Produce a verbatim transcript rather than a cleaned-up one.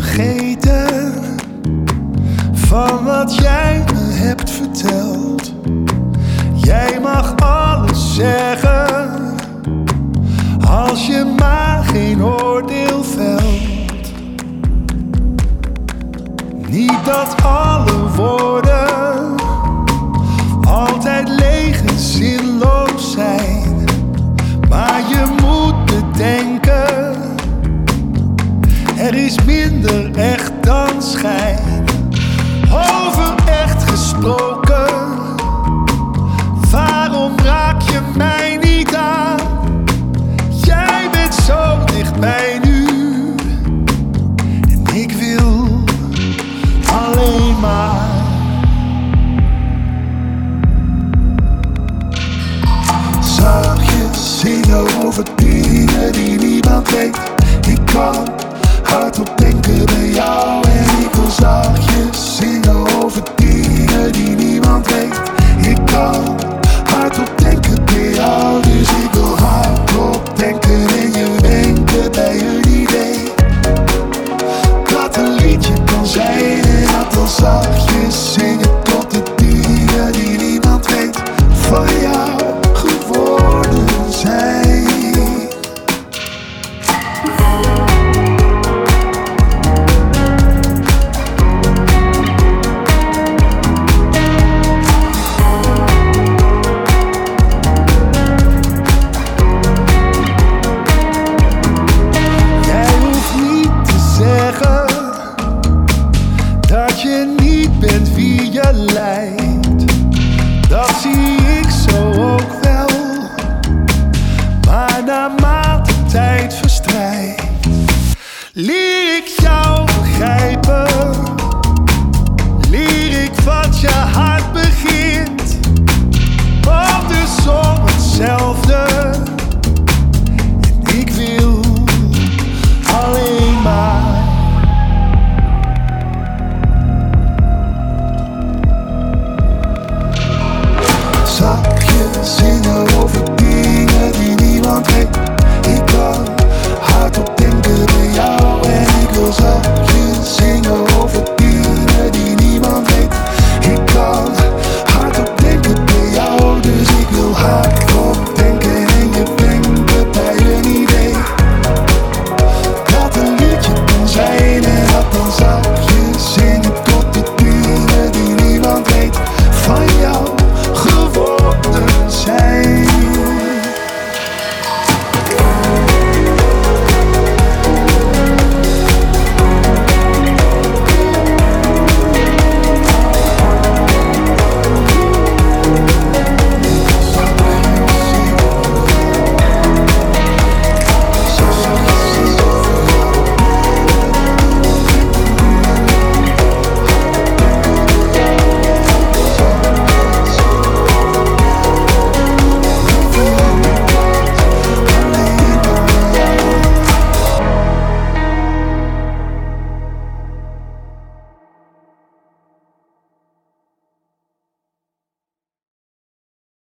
vergeten van wat jij me hebt verteld. Jij mag alles zeggen als je maar geen oordeel velt. Niet dat alle woorden altijd leeg en zinloos zijn, maar je moet bedenken, er is minder echt dan schijn. Over echt gesproken, waarom raak je mij niet aan? Jij bent zo dichtbij nu en ik wil alleen maar zachtjes zingen over dingen die niemand weet. Ik kan hardop denken bij jou en ik wil zachtjes zingen over dingen die niemand weet.